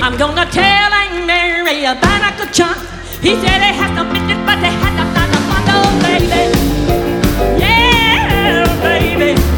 I'm gonna tell Aunt Mary about Uncle John. He said they had some bitches, but they had to find a bundle, baby. Yeah, baby.